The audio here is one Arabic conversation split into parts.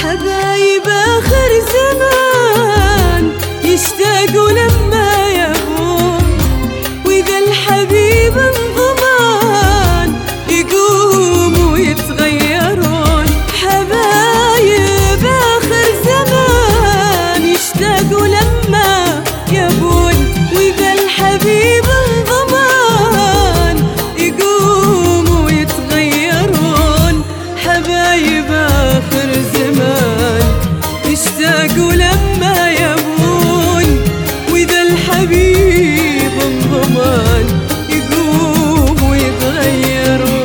حبايب آخر زمان يشتاقوا لما يبون، وإذا الحبيب انضمان يقوموا يتغيرون. حبايب آخر زمان يشتاقوا لما يبون، وإذا الحبيب انضمان يقوموا يتغيرون. حبايب آخر زمان يشتاقوا لما يبون، وإذا الحبيب انضمان يقوموا يتغيرون.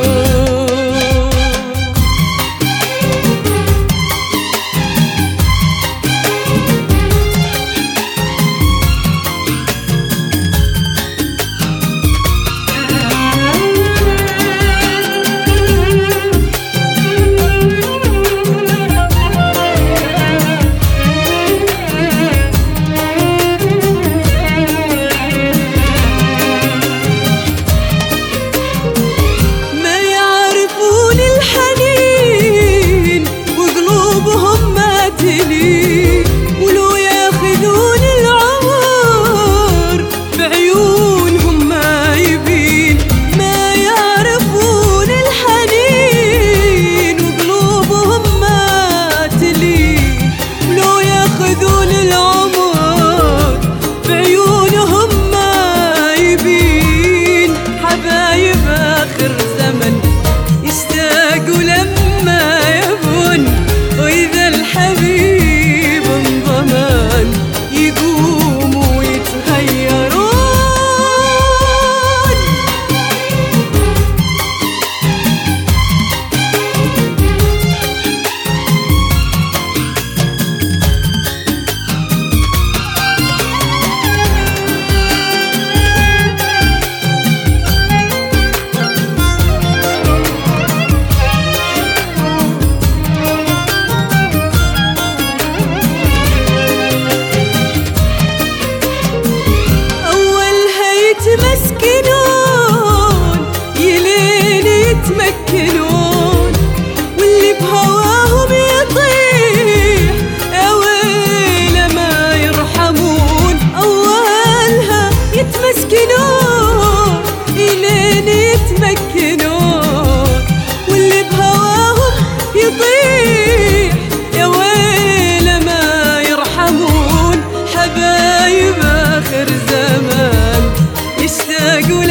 ولو ياخذون العمر بعيونهم ما يبين، ما يعرفون الحنين وقلوبهم ما تلين. ولو ياخذون العمر بعيونهم ما يبين. حبايب آخر زمن يشتاقوا لما يبون، وإذا الحبيب انضمان يقوموا يتغيرون. يتمسكنون يلين يتمكنون، واللي بهواهم يطيح يا ويله ما يرحمون. أولها يتمسكنون يلين يتمكنون، واللي بهواهم يطيح يا ويله ما يرحمون. حبايب آخر زمان يشتاقوا